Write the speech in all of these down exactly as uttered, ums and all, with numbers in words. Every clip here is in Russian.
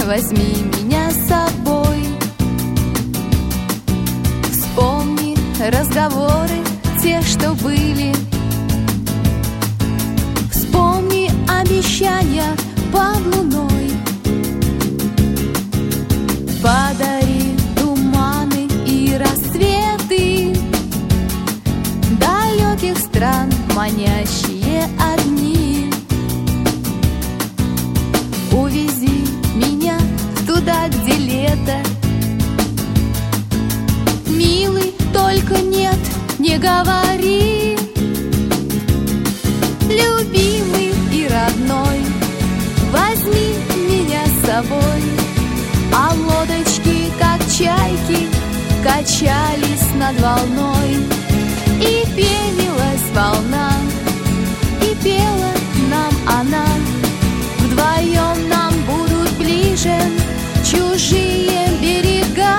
возьми меня с собой. Вспомни разговоры те, что были. Вспомни обещания под луной. Подари туманы и рассветы далеких стран, манящие одни. Увези меня туда, где лето. Милый, только нет, не говори. Любимый и родной, возьми меня с собой. А лодочки, как чайки, качались над волной. И пенилась волна, и пела нам она. Вдвоем нам будут ближе чужие берега.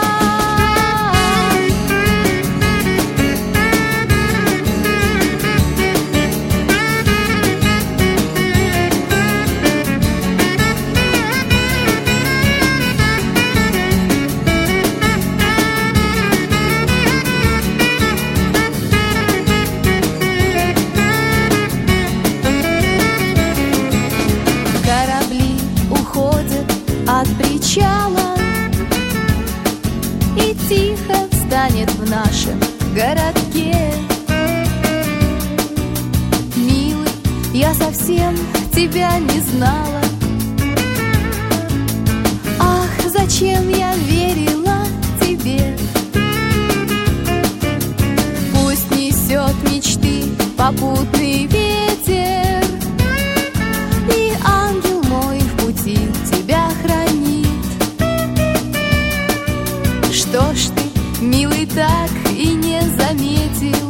От причала и тихо встанет в нашем городке. Милый, я совсем тебя не знала. Ах, зачем я верила тебе? Пусть несет мечты попутный ветер, и ангел мой в пути тебя хранит. Что ж ты, милый, так и не заметил?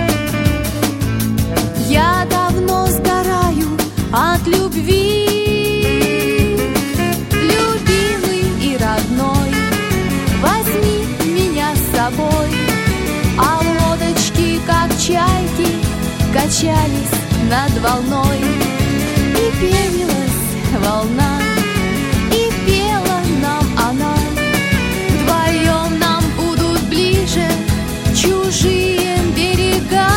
Я давно сгораю от любви. Любимый и родной, возьми меня с собой. А лодочки, как чайки, качались над волной. И пенилась волна, и пела нам она. Вдвоем нам будут ближе чужие берега.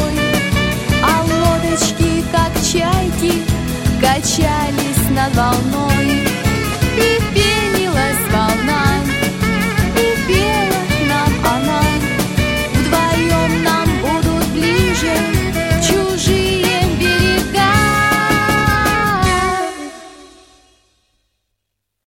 А лодочки, как чайки, качались над волной.